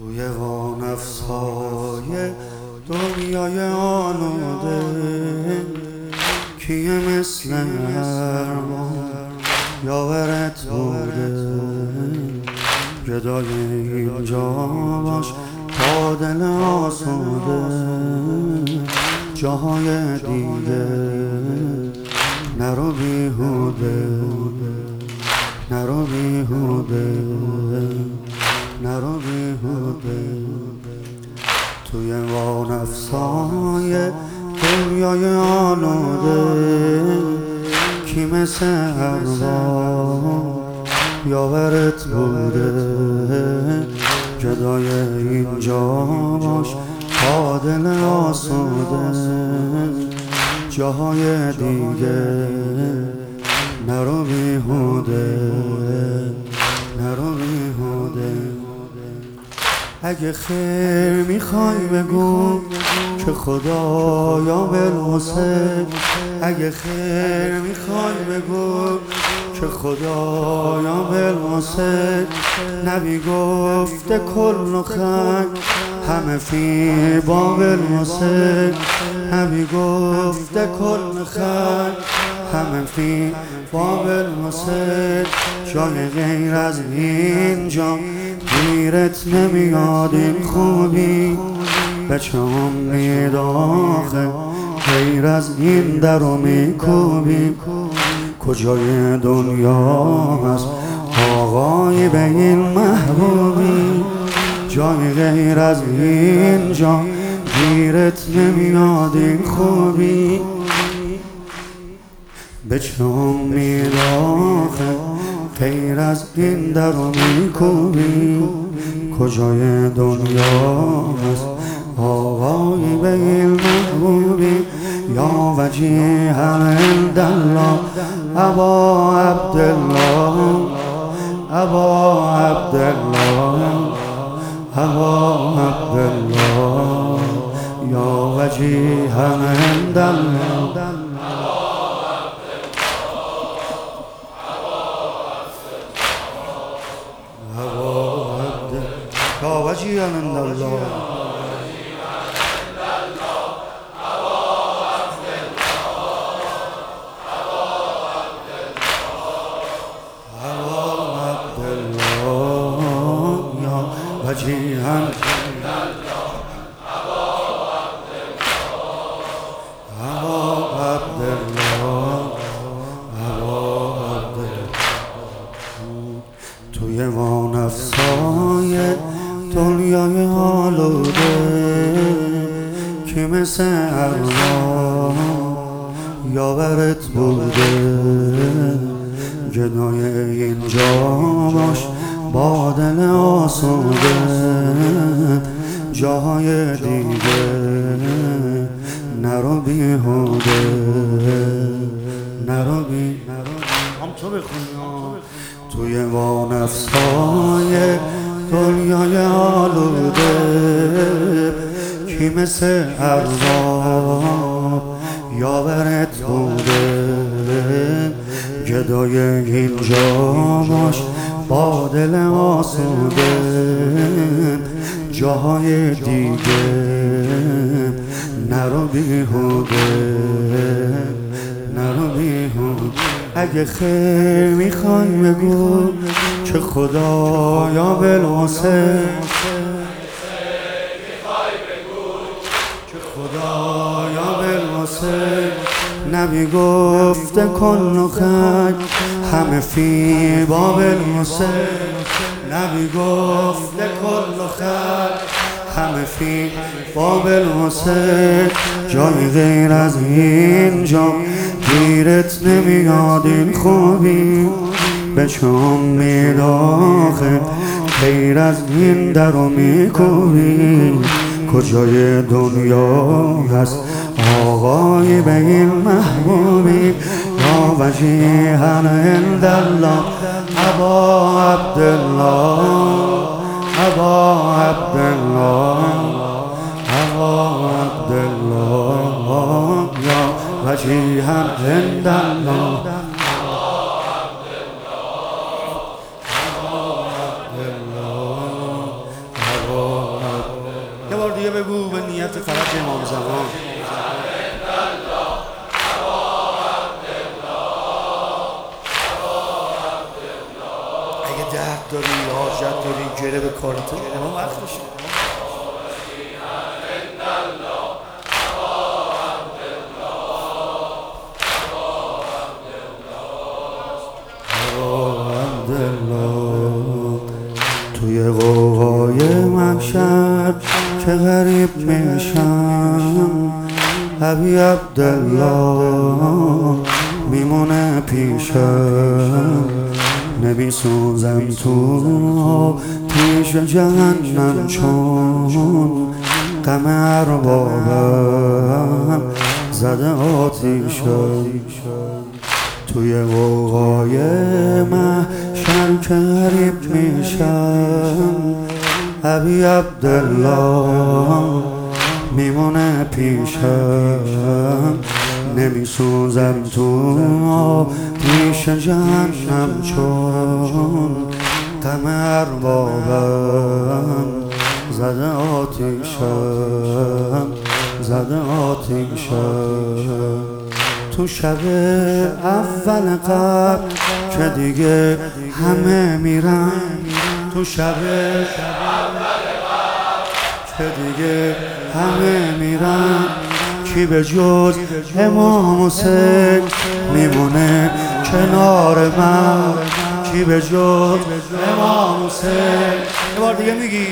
توی وانفسای دنیای آلوده کیه مثل ارمان یاورت بوده گدای اینجا باش تا دل آسوده جاهای دیگه نرو بیهوده نرو بیهوده نرو بیهوده توی وانفسای دنیای آلوده کی مثل ارباب یاورت بوده جدای اینجا باش تا دل آسوده جاهای دیگه نرو بیهوده نرو بیهوده اگه خیر میخوای بگو که خدایا بالحسین اگه خیر میخوای بگو که خدایا بالحسین نبی گفته کل خیر همه فی باب الحسین نبی گفته کل خیر همه فی باب الحسین جای غیر از اینجا گیرت نمیاد این خوبی به چم میداخه غیر از این درو میکوبی کجای دنیا هست آقای به این محبوبی جای غیر از اینجا گیرت نمیاد این خوبی به چم میداخه غیر از این درو میکوبی کجای دنیا هست آقای به این محبوبی یا وجیه عندالله ابا عبدالله ابا عبدالله ابا عبدالله یا وجیه عندالله یا وجیه عندالله وجیها توی وانفسای دنیای آلوده کی مثل ارباب یاورت بوده جدای اینجا باش با دل آسوده جاهای دیگه نرو بیهوده نرو هم تو بخونی توی وانفسای دنیای آلوده کی مثل ارباب یاورت بوده گدای اینجا باش با دل آسوده جاهای دیگه نرو بیهوده نرو بیهوده اگه خیر میخوای بگو که خدایا بالحسین که خدایا بالحسین نبی گفته کل خیر همه فی باب الحسین نبی گفته کل خیر همه فی باب الحسین جای غیر از اینجا گیرت نمیاد این خوبی به چم میداخه غیر از این درو میکوبی کجای دنیا هست آقای به این محبوبی یا وجیه عندالله ابا عبدالله ابا عبدالله ابا عبدالله یا وجیه عندالله ابا دیگه بگو به نیت فرج امام زمان. اگه درد داری حاجت داری گره به کارت امام وقت بشه. توی قوقای محشر چه غریب میشم، حبی عبدالله میمونه پیشم، نمیسوزم تو پیش جهنم چون غم اربابم زده آتیشم. توی قوقای محشر که غریب میشم، حبی عبدالله میمونه پیشم، نمیسوزم تو پیش جهنم چون غم اربابم زده آتیشم، زده آتیشم. تو شب اول قبل که دیگه همه میرن، تو شب اول قبل که دیگه همه میرن، کی به جز امام حسین میمونه کنار من، کی به جز امام حسین. یه بار دیگه میگی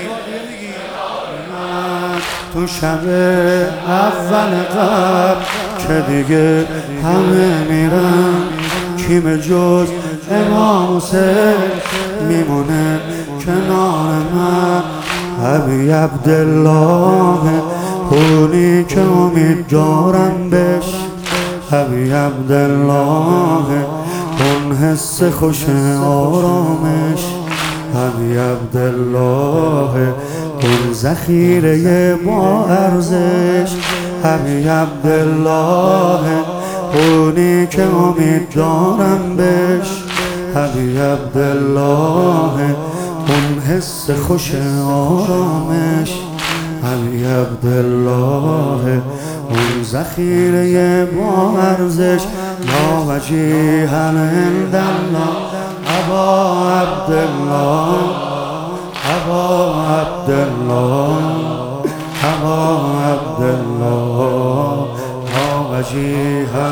تو شب اول قبل که دیگه همه میرن، کی به جز امام حسین میمونه کنار من. حبی عبدالله اونی که امید دارم بهش، حبی عبدالله اون حس خوش آرامش، حبی عبدالله اون ذخیره با ارزش، حبی عبدالله اونی که امید دارم بهش، حبی عبدالله اون حس خوش آرامش، حبی عبدالله اون ذخیره با ارزش. یا وجیها عند الله ابا عبدالله، ابا عبدالله، ابا عبدالله، یا وجیها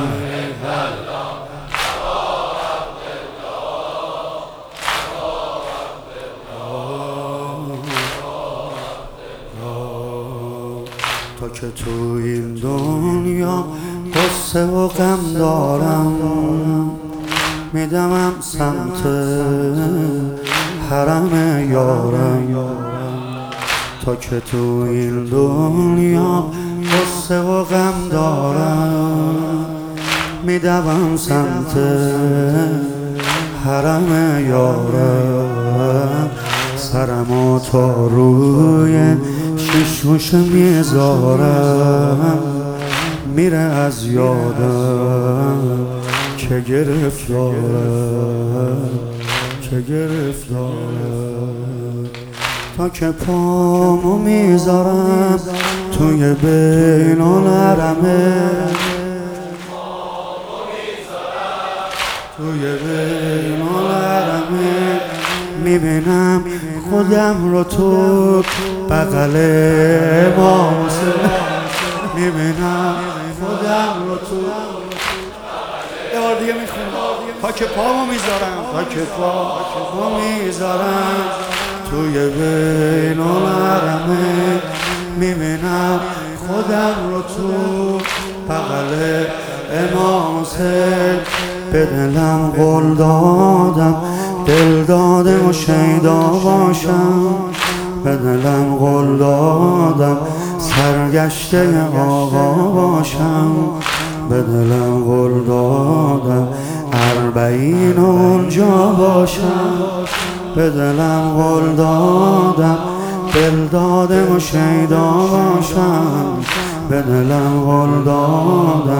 تو که تو این دنیا قصه و غم دارم، میدمم سمت حرم یارم. تو که تو این دنیا قصه و غم دارم، میدمم سمت حرم یارم. سرمو تا روی ششمش میذارم، میره از یادم که گرفتارم، که گرفتارم. تا که پامو میذارم توی بین الحرمه، توی بین الحرمه میبینم خودم رو تو بغل امام حسین، میبینم خودم رو تو. یه بار دیگه میخونم. تا که پامو میذارم، تا که پامو میذارم توی بین الحرمه، میبینم خودم رو تو بغل امام حسین. به دلم قول دادم دل داده و شیدا باشم، به دلم قول دادم سرگشته آقا باشم، به دلم قول دادم اربعین اونجا باشم، به دلم قول دادم دل داده و شیدا باشم، به دلم قول دادم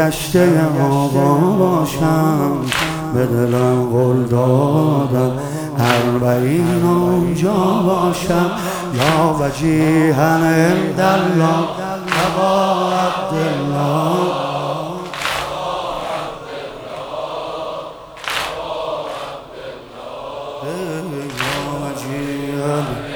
سرگشته آقا باشم، به دلم قول دادم اربعین اونجا باشم یا وجیهن عندالله ابا عبدالله یا وجیهن